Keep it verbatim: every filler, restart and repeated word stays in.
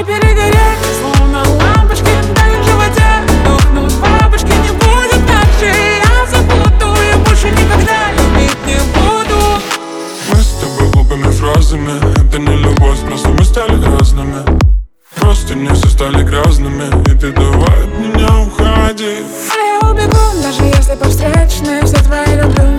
давай перегореть, словно лампочки дают в животе. Тухнут бабочки, не будет так же. Я забуду и больше никогда любить не буду. Мы с тобой глупыми фразами, это не любовь, просто мы стали разными. Просто не все стали грязными, и ты давай от меня уходи. А я убегу, даже если по встречной. Все твои люблю